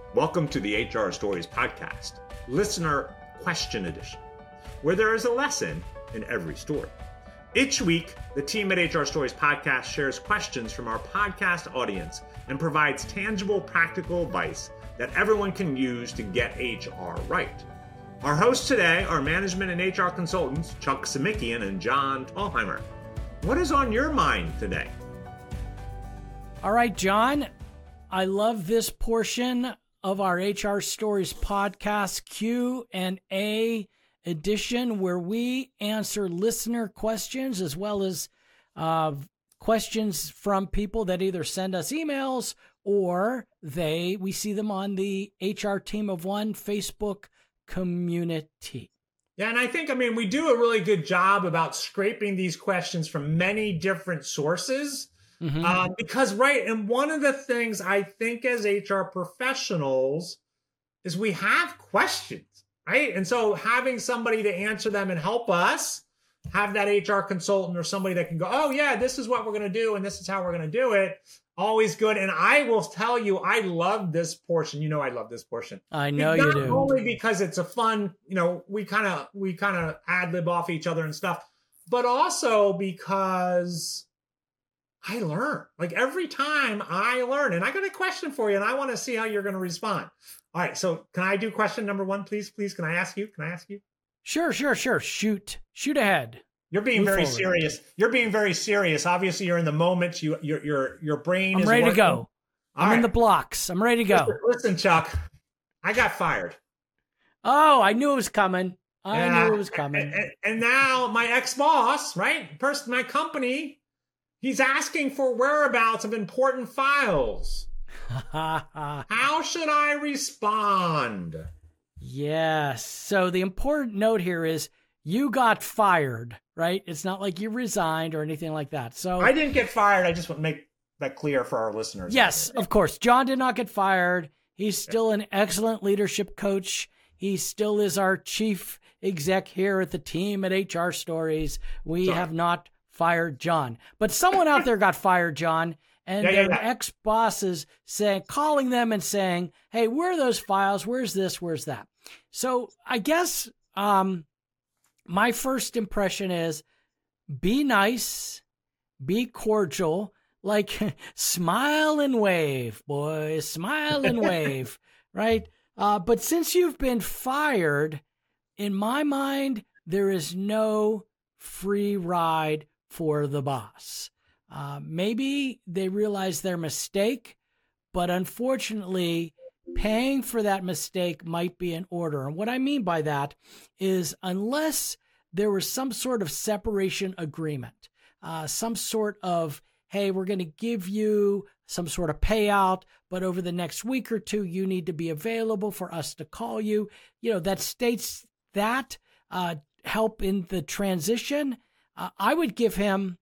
Welcome to the HR Stories podcast, listener question edition, where there is a lesson in every story. Each week, the team at HR Stories podcast shares questions from our podcast audience and provides tangible, practical advice that everyone can use to get HR right. Our hosts today are management and HR consultants Chuck Simikian and John Thalheimer. What is on your mind today? All right, John, I love this portion of our HR Stories podcast Q&A edition where we answer listener questions as well as questions from people that either send us emails or we see them on the HR Team of One Facebook community. Yeah, and I think, we do a really good job about scraping these questions from many different sources. Because, and one of the things I think as HR professionals is we have questions, right? And so having somebody to answer them and help us, have that HR consultant or somebody that can go, oh yeah, this is what we're going to do and this is how we're going to do it. Always good. And I will tell you, I love this portion. You know, I love this portion. I know you do. Not only because it's a fun, we kind of ad lib off each other and stuff, but also because I learn. Like every time I learn, and I got a question for you, and I want to see how you're going to respond. All right. So can I do question number one, please? Please. Can I ask you? Sure. Shoot ahead. You're being very serious. You're being very serious. Obviously, you're in the moment. Your brain is ready working. to go. I'm in the blocks. I'm ready to go. Listen, Chuck, I got fired. Oh, I knew it was coming. And now my ex-boss, right? My company, he's asking for whereabouts of important files. How should I respond? Yes. So the important note here is you got fired, right? It's not like you resigned or anything like that. So I didn't get fired. I just want to make that clear for our listeners. Yes, of course. John did not get fired. He's still an excellent leadership coach. He still is our chief exec here at the team at HR Stories. We have not fired John, but someone out there got fired, John, and their ex-bosses calling them and saying, hey, where are those files? Where's this? Where's that? So I guess my first impression is be nice, be cordial, like smile and wave, boys, smile and wave, right? But since you've been fired, in my mind, there is no free ride for the boss. Maybe they realize their mistake, but unfortunately, paying for that mistake might be in order. And what I mean by that is unless there was some sort of separation agreement, some sort of, hey, we're going to give you some sort of payout, but over the next week or two, you need to be available for us to call you. That states that help in the transition. I would give him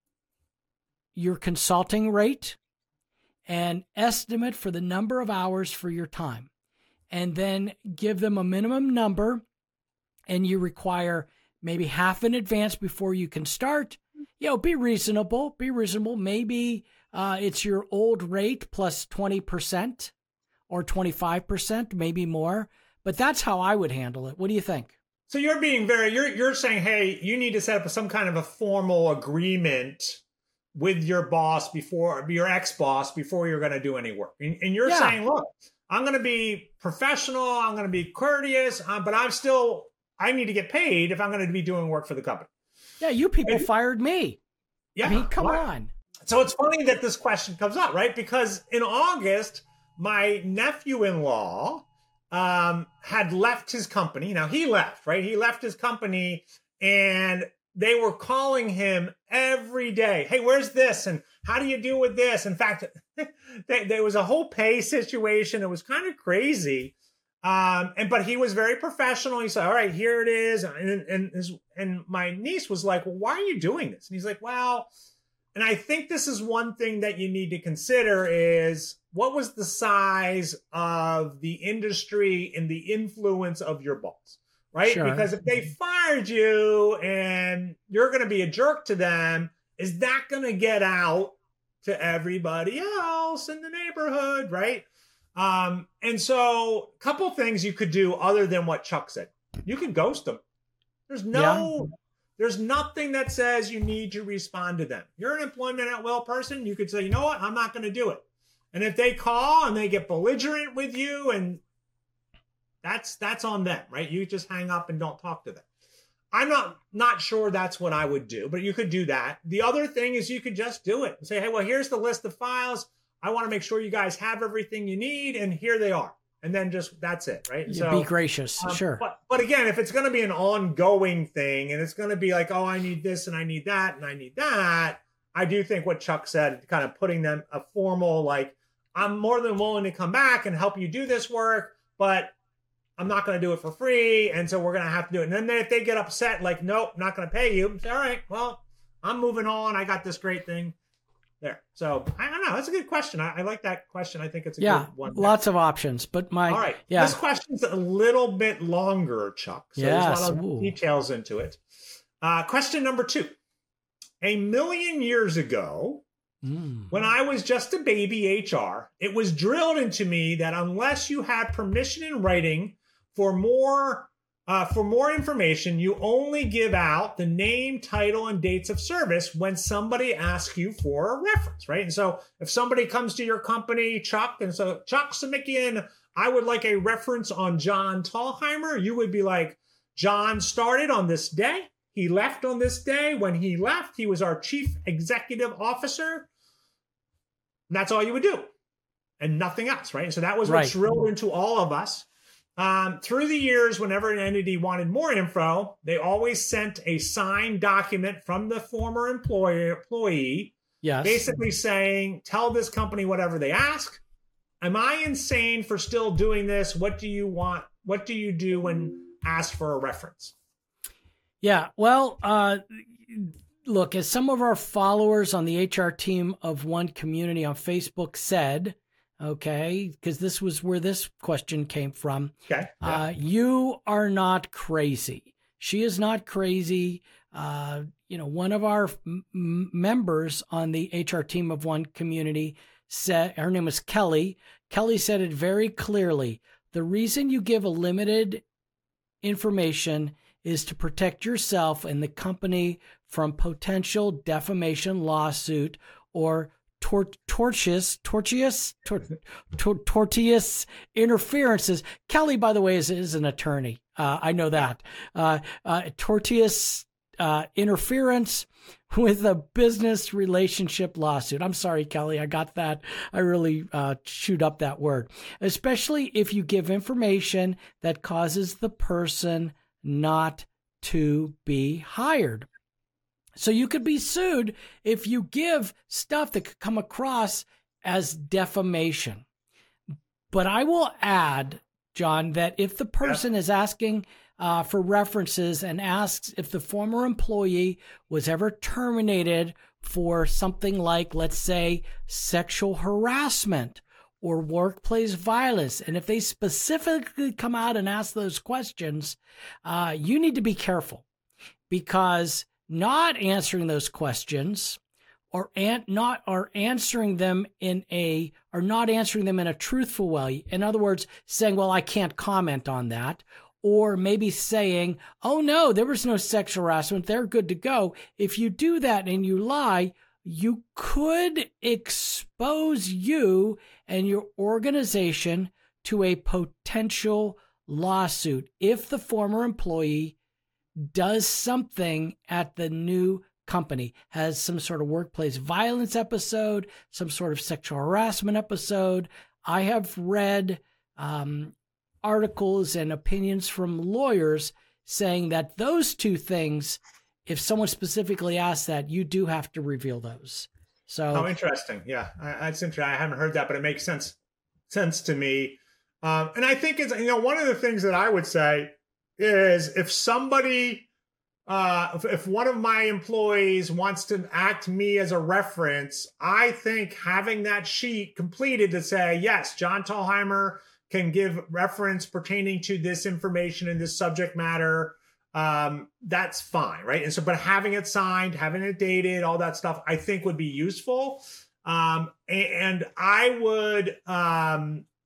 your consulting rate and estimate for the number of hours for your time, and then give them a minimum number, and you require maybe half in advance before you can start. Be reasonable. Maybe it's your old rate plus 20% or 25%, maybe more, but that's how I would handle it. What do you think? So you're being you're saying, hey, you need to set up some kind of a formal agreement with your boss your ex-boss before you're going to do any work. And you're saying, look, I'm going to be professional. I'm going to be courteous, but I need to get paid if I'm going to be doing work for the company. Yeah. You people fired me. Yeah. Come on. So it's funny that this question comes up, right? Because in August, my nephew-in-law had left his company. Now he left, right? He left his company and they were calling him every day. Hey, where's this? And how do you deal with this? In fact, there was a whole pay situation. It was kind of crazy. But he was very professional. He said, all right, here it is. And my niece was like, well, why are you doing this? And he's like, well, and I think this is one thing that you need to consider is what was the size of the industry and the influence of your boss? Right? Sure. Because if they fired you and you're going to be a jerk to them, is that going to get out to everybody else in the neighborhood? Right? And so a couple things you could do other than what Chuck said. You can ghost them. There's nothing that says you need to respond to them. You're an employment at will person. You could say, you know what? I'm not going to do it. And if they call and they get belligerent with you, and that's on them, right? You just hang up and don't talk to them. I'm not sure that's what I would do, but you could do that. The other thing is you could just do it and say, hey, well, here's the list of files. I want to make sure you guys have everything you need, and here they are. And then that's it, right? So be gracious, sure. But again, if it's going to be an ongoing thing and it's going to be like, oh, I need this and I need that and I need that, I do think what Chuck said, kind of putting them a formal, like, I'm more than willing to come back and help you do this work, but I'm not going to do it for free, and so we're going to have to do it. And then if they get upset, like, nope, not going to pay you, say, all right, well, I'm moving on. I got this great thing there. So I don't know. That's a good question. I like that question. I think it's a good one. Lots of options. But all right. This question's a little bit longer, Chuck. So there's a lot of details into it. Question number 2. 1,000,000 years ago, when I was just a baby HR, it was drilled into me that unless you had permission in writing for more information, you only give out the name, title, and dates of service when somebody asks you for a reference, right? And so if somebody comes to your company, Chuck, and so Chuck Samikian, I would like a reference on John Thalheimer, you would be like, John started on this day. He left on this day. When he left, he was our chief executive officer. And that's all you would do and nothing else, right? And so that was what drilled into all of us. Through the years, whenever an entity wanted more info, they always sent a signed document from the former employee, basically saying, tell this company whatever they ask. Am I insane for still doing this? What do you want? What do you do when asked for a reference? Yeah, well, look, as some of our followers on the HR team of One Community on Facebook said, okay, because this was where this question came from. Okay. Yeah. You are not crazy. She is not crazy. One of our members on the HR team of One Community said, her name was Kelly. Kelly said it very clearly. The reason you give a limited information is to protect yourself and the company from potential defamation lawsuit or tortious interferences. Kelly, by the way, is an attorney. I know that. Tortious interference with a business relationship lawsuit. I'm sorry, Kelly, I got that. I really chewed up that word. Especially if you give information that causes the person not to be hired. So you could be sued if you give stuff that could come across as defamation. But I will add, John, that if the person is asking for references and asks if the former employee was ever terminated for something like, let's say, sexual harassment or workplace violence, and if they specifically come out and ask those questions, you need to be careful, because not answering those questions or not answering them in a truthful way. In other words, saying, well, I can't comment on that. Or maybe saying, oh no, there was no sexual harassment, they're good to go. If you do that and you lie, you could expose you and your organization to a potential lawsuit if the former employee does something at the new company, has some sort of workplace violence episode, some sort of sexual harassment episode. I have read articles and opinions from lawyers saying that those two things, if someone specifically asks that, you do have to reveal those. So interesting. Yeah, that's interesting. I haven't heard that, but it makes sense to me. And I think it's, one of the things that I would say is if somebody, if one of my employees wants to act me as a reference, I think having that sheet completed to say, yes, John Thalheimer can give reference pertaining to this information in this subject matter, that's fine, right? And so, but having it signed, having it dated, all that stuff, I think would be useful. And I would,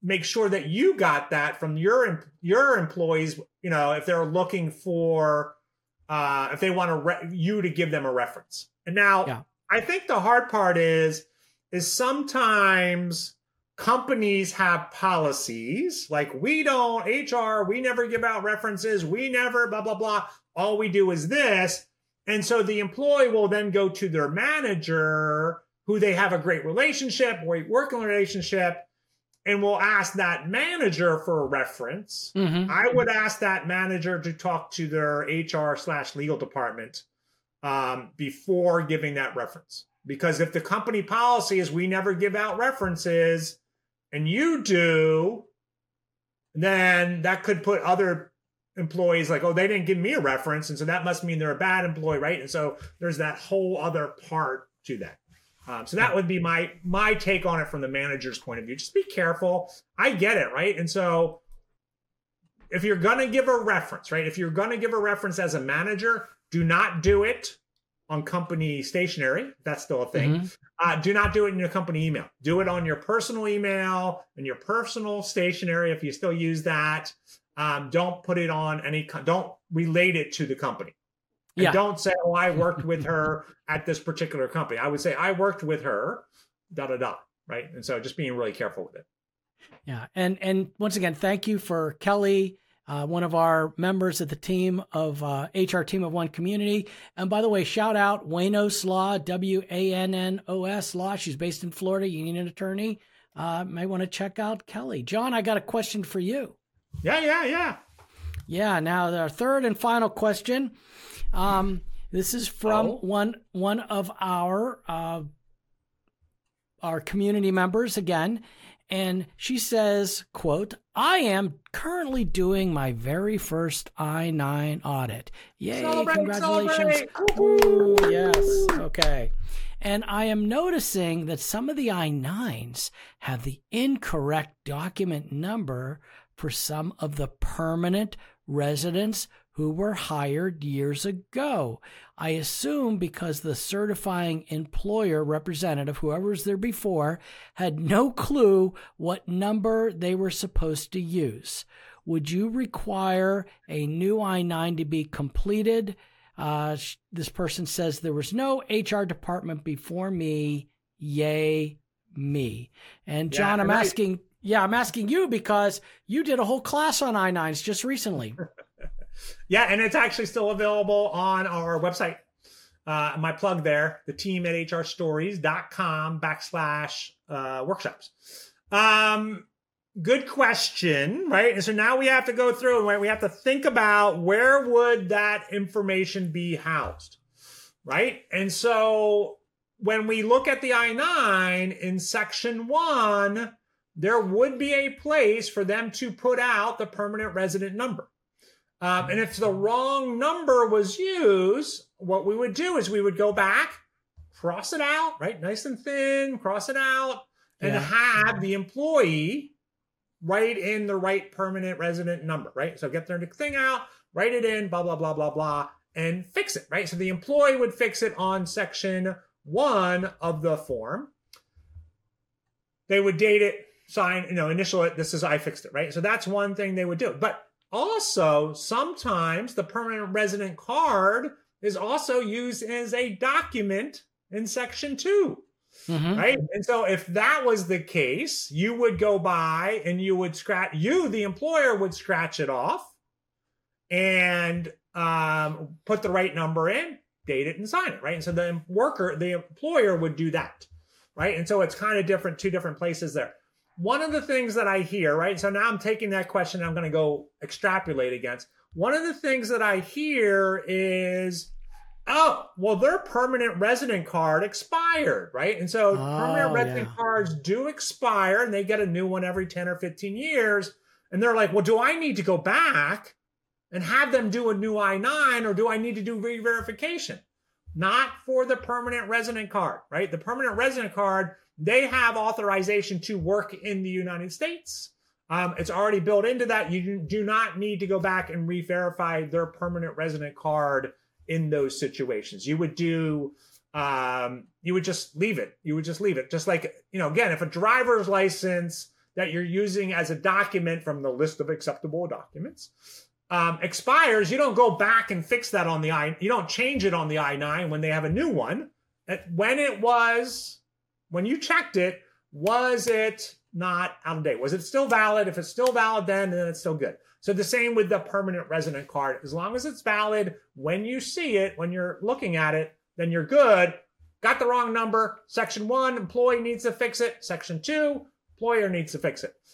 make sure that you got that from your employees, if they're looking for, if they want you to give them a reference. And now I think the hard part is sometimes companies have policies like we never give out references. We never blah, blah, blah. All we do is this. And so the employee will then go to their manager who they have a great relationship or a working relationship and will ask that manager for a reference. Mm-hmm. I would ask that manager to talk to their HR/legal department before giving that reference. Because if the company policy is we never give out references and you do, then that could put other employees like, oh, they didn't give me a reference. And so that must mean they're a bad employee, right? And so there's that whole other part to that. So that would be my take on it from the manager's point of view. Just be careful. I get it, right? And so if you're going to give a reference, right? If you're going to give a reference as a manager, do not do it on company stationery. That's still a thing. Mm-hmm. Do not do it in your company email. Do it on your personal email and your personal stationery if you still use that. Don't put it on don't relate it to the company. And don't say, oh, I worked with her at this particular company. I would say, I worked with her, right? And so just being really careful with it. Yeah. And once again, thank you for Kelly, one of our members of the team of HR Team of One community. And by the way, shout out Wanos Law, WANNOS Law. She's based in Florida. You need an attorney. Might want to check out Kelly. John, I got a question for you. Yeah. Now, our third and final question. This is from one of our community members again, and she says, quote, I am currently doing my very first I-9 audit. Yay, congratulations. Ooh, yes, okay. And I am noticing that some of the I-9s have the incorrect document number for some of the permanent residents who were hired years ago. I assume because the certifying employer representative, whoever was there before, had no clue what number they were supposed to use. Would you require a new I-9 to be completed? This person says there was no HR department before me. Yay, me. And John, I'm asking you because you did a whole class on I-9s just recently. Yeah, and it's actually still available on our website. My plug there, the team at hrstories.com/workshops. Good question, right? And so now we have to go through and we have to think about where would that information be housed, right? And so when we look at the I-9 in section 1, there would be a place for them to put out the permanent resident number. And if the wrong number was used, what we would do is we would go back, cross it out, right? Nice and thin, cross it out, and have the employee write in the right permanent resident number, right? So get their thing out, write it in, blah, blah, blah, blah, blah, and fix it, right? So the employee would fix it on section 1 of the form. They would date it, sign, initial it, this is I fixed it, right? So that's one thing they would do. But also, sometimes the permanent resident card is also used as a document in section 2, right? And so if that was the case, you would go by and you would the employer would scratch it off and put the right number in, date it and sign it, right? And so the employer would do that, right? And so it's kind of different, 2 different places there. One of the things that I hear, right? So now I'm taking that question, I'm going to go extrapolate against. One of the things that I hear is, oh, well, their permanent resident card expired, right? And so permanent resident cards do expire and they get a new one every 10 or 15 years. And they're like, well, do I need to go back and have them do a new I-9 or do I need to do re-verification? Not for the permanent resident card, right? The permanent resident card, they have authorization to work in the United States. It's already built into that. You do not need to go back and re-verify their permanent resident card in those situations. You would just leave it. You would just leave it. Just like, again, if a driver's license, that you're using as a document from the list of acceptable documents expires, you don't go back and fix that on the you don't change it on the I-9 when they have a new one. When you checked it, was it not out of date? Was it still valid? If it's still valid, then it's still good. So the same with the permanent resident card. As long as it's valid when you see it, when you're looking at it, then you're good. Got the wrong number. Section 1, employee needs to fix it. Section 2, employer needs to fix it.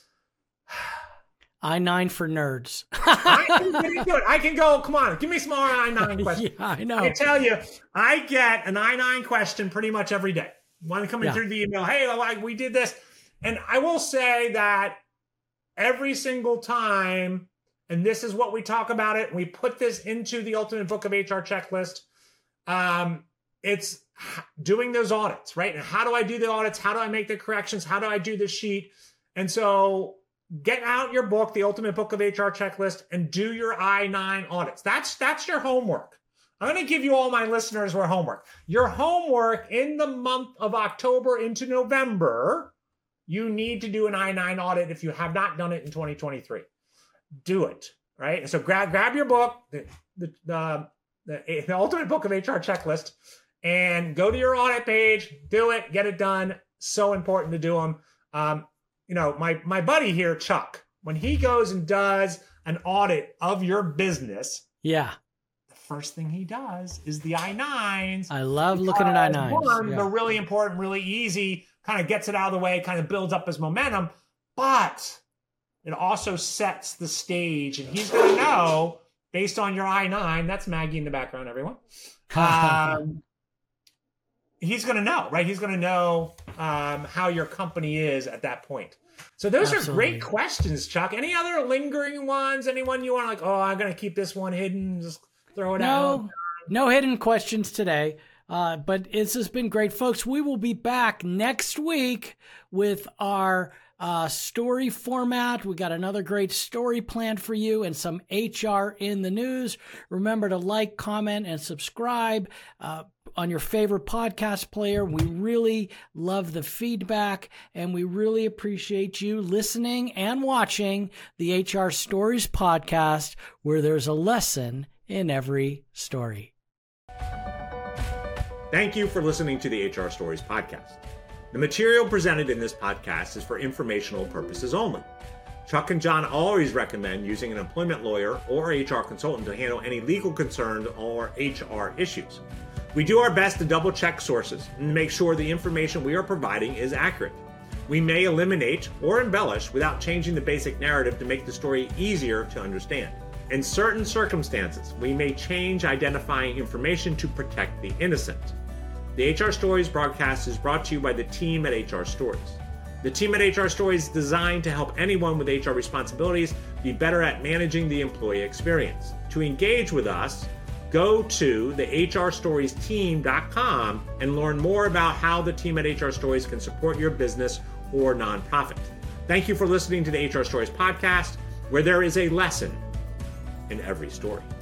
I-9 for nerds. I can go, come on, give me some more I-9 questions. Yeah, I know. I tell you, I get an I-9 question pretty much every day. One coming through the email, hey, we did this. And I will say that every single time, and this is what we talk about it, we put this into the Ultimate Book of HR checklist. It's doing those audits, right? And how do I do the audits? How do I make the corrections? How do I do the sheet? And so get out your book, the Ultimate Book of HR checklist, and do your I-9 audits. That's your homework. I'm going to give you all my listeners your homework. Your homework in the month of October into November, you need to do an I-9 audit if you have not done it in 2023. Do it, right? So grab your book, the Ultimate Book of HR checklist, and go to your audit page, do it, get it done. So important to do them. My buddy here, Chuck, when he goes and does an audit of your business, the first thing he does is the I-9s. I love looking at I-9s. They're really important, really easy, kind of gets it out of the way, kind of builds up his momentum, but it also sets the stage, and he's going to know, based on your I-9, that's Maggie in the background, everyone. He's going to know, right? He's going to know how your company is at that point. So those are great questions, Chuck. Any other lingering ones? Anyone you want to I'm going to keep this one hidden, just throw it out? No hidden questions today. But this has been great, folks. We will be back next week with our story format. We got another great story planned for you and some HR in the news. Remember to like, comment, and subscribe on your favorite podcast player. We really love the feedback, and we really appreciate you listening and watching the HR Stories podcast, where there's a lesson in every story. Thank you for listening to the HR Stories podcast. The material presented in this podcast is for informational purposes only. Chuck and John always recommend using an employment lawyer or HR consultant to handle any legal concerns or HR issues. We do our best to double check sources and make sure the information we are providing is accurate. We may eliminate or embellish without changing the basic narrative to make the story easier to understand. In certain circumstances, we may change identifying information to protect the innocent. The HR Stories broadcast is brought to you by the team at HR Stories. The team at HR Stories is designed to help anyone with HR responsibilities be better at managing the employee experience. To engage with us, go to the hrstoriesteam.com and learn more about how the team at HR Stories can support your business or nonprofit. Thank you for listening to the HR Stories podcast, where there is a lesson in every story.